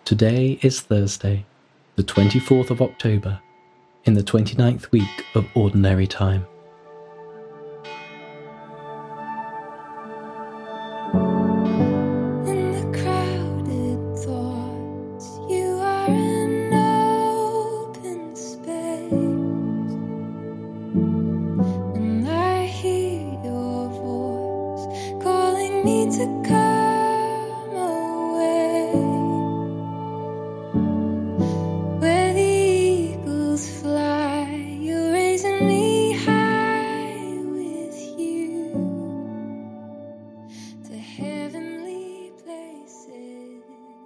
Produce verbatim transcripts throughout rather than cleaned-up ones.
Today is Thursday, the twenty-fourth of October, in the twenty-ninth week of Ordinary Time. In the crowded thoughts, you are an open space, and I hear your voice calling me to come away, where the eagles fly. You're raising me high with you to heavenly places.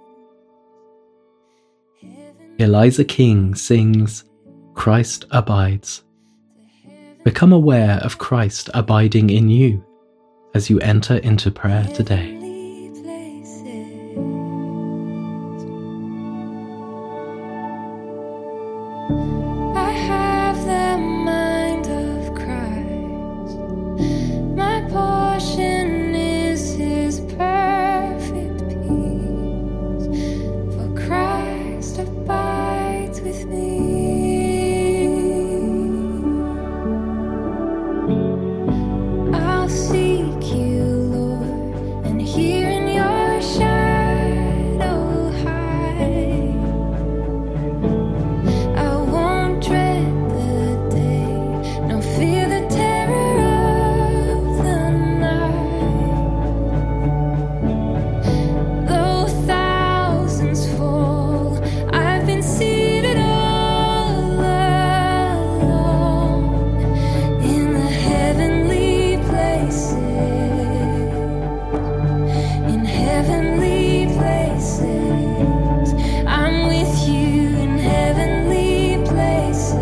Heavenly Eliza King sings, Christ Abides. Become aware of Christ abiding in you as you enter into prayer today. places. I have the mind of Christ. My portion is His perfect peace. For Christ abides with me. I'll seek you, Lord, and here in your shadow hide. I won't dread the day, nor fear the terror of the night. Though thousands fall, I've been seated all alone in the heavenly places. In heavenly places, I'm with you in heavenly places.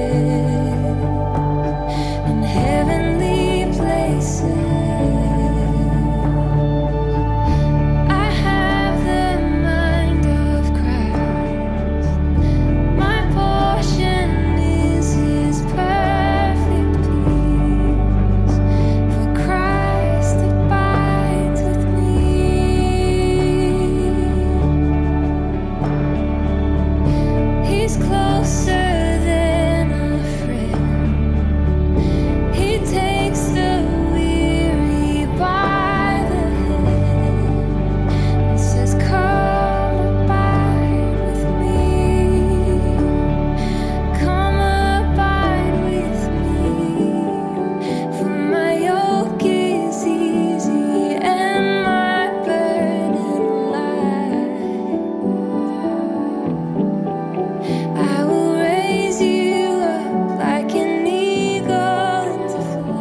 In heavenly places, I have the mind of Christ. My portion is His perfect peace. For Christ abides with me. He's closer than a friend. He takes the weary by the hand and says, come abide with me. Come abide with me. For my yoke is easy and my burden light. I will raise you up like an eagle into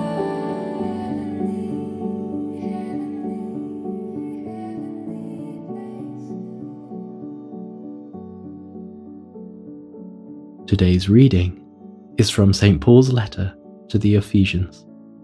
flight. Today's reading is from Saint Paul's letter to the Ephesians.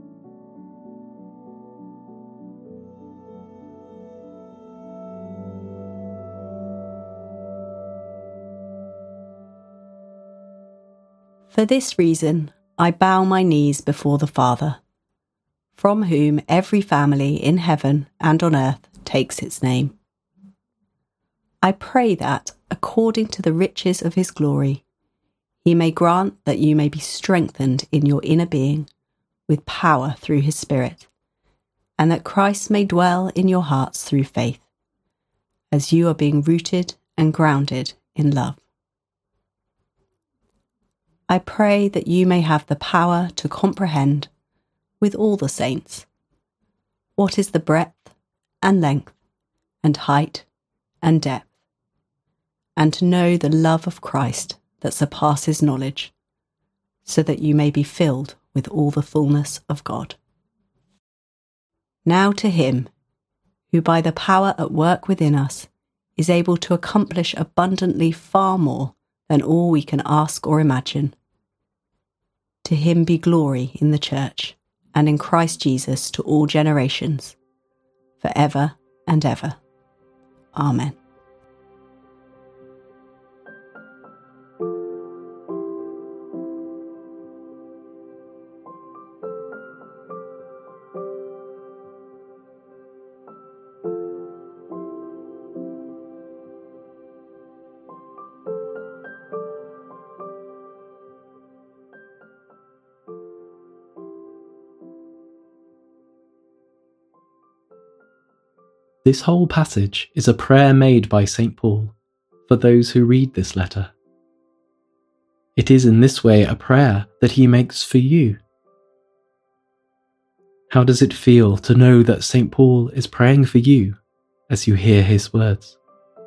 For this reason, I bow my knees before the Father, from whom every family in heaven and on earth takes its name. I pray that, according to the riches of His glory, He may grant that you may be strengthened in your inner being with power through His Spirit, and that Christ may dwell in your hearts through faith, as you are being rooted and grounded in love. I pray that you may have the power to comprehend, with all the saints, what is the breadth and length and height and depth, and to know the love of Christ that surpasses knowledge, so that you may be filled with all the fullness of God. Now to Him, who by the power at work within us is able to accomplish abundantly far more than all we can ask or imagine. To Him be glory in the Church and in Christ Jesus to all generations, for ever and ever. Amen. This whole passage is a prayer made by Saint Paul for those who read this letter. It is in this way a prayer that he makes for you. How does it feel to know that Saint Paul is praying for you as you hear his words?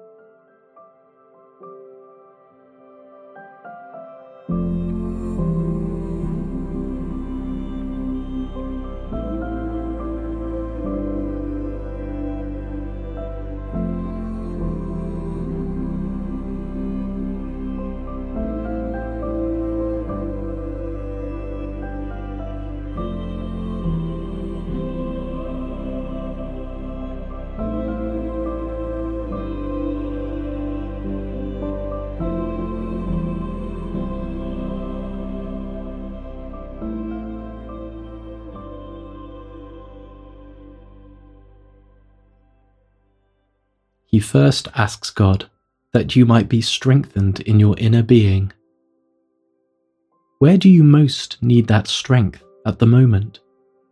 He first asks God that you might be strengthened in your inner being. Where do you most need that strength at the moment?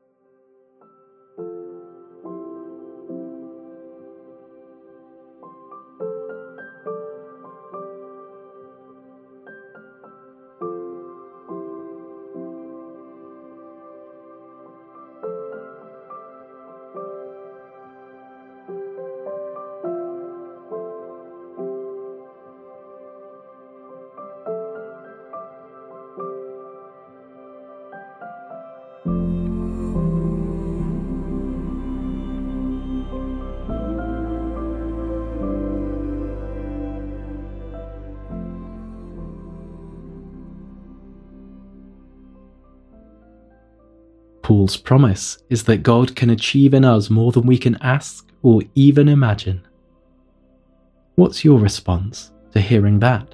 Paul's promise is that God can achieve in us more than we can ask or even imagine. What's your response to hearing that?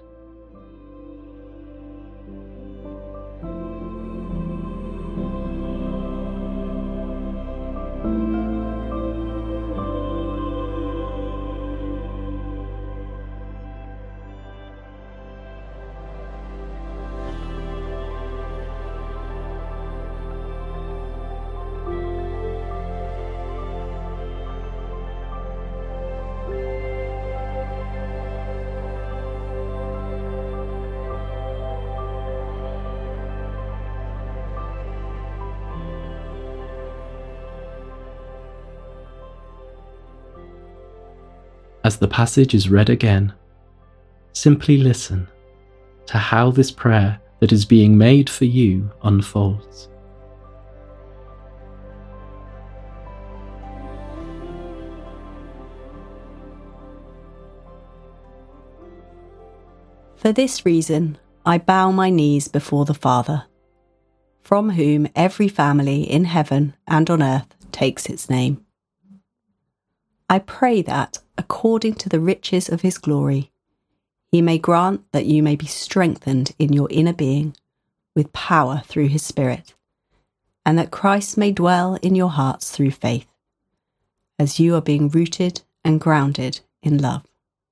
As the passage is read again, simply listen to how this prayer that is being made for you unfolds. For this reason, I bow my knees before the Father, from whom every family in heaven and on earth takes its name. I pray that, according to the riches of his glory, he may grant that you may be strengthened in your inner being with power through his Spirit, and that Christ may dwell in your hearts through faith, as you are being rooted and grounded in love.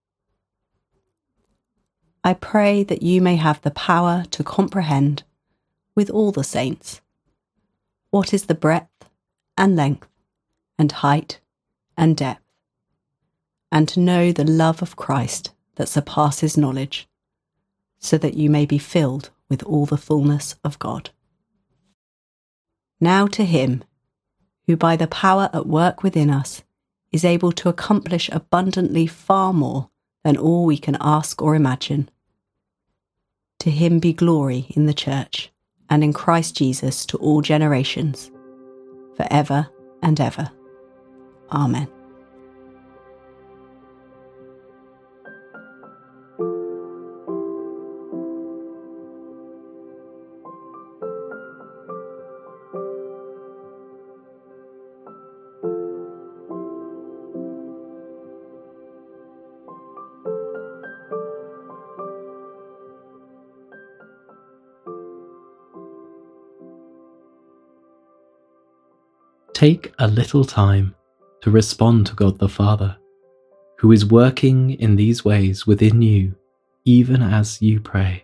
I pray that you may have the power to comprehend, with all the saints, what is the breadth and length and height and depth, and to know the love of Christ that surpasses knowledge, so that you may be filled with all the fullness of God. Now to him, who by the power at work within us is able to accomplish abundantly far more than all we can ask or imagine. To him be glory in the Church and in Christ Jesus to all generations, for ever and ever. Amen. Take a little time to respond to God the Father, who is working in these ways within you, even as you pray.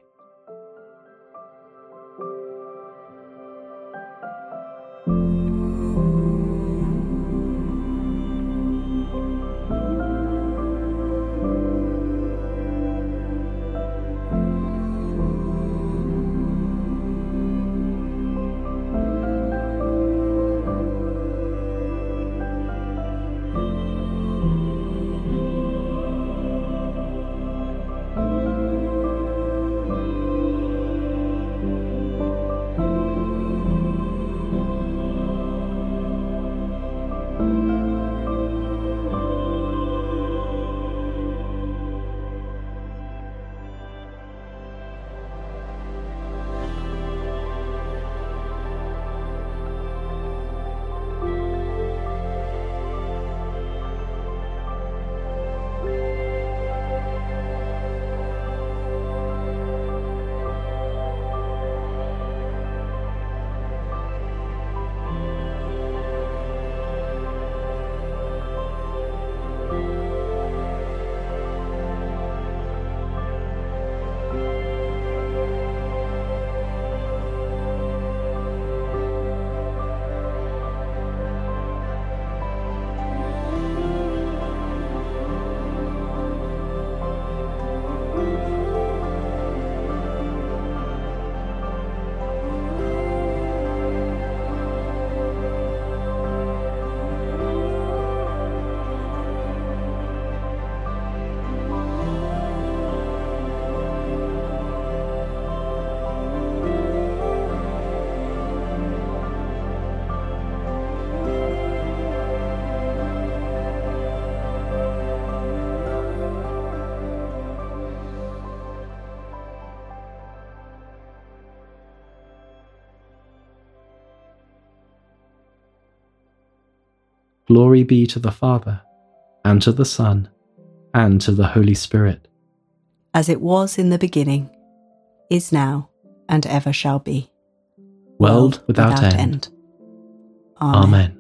Glory be to the Father, and to the Son, and to the Holy Spirit. As it was in the beginning, is now, and ever shall be. World without, end. Amen. Amen.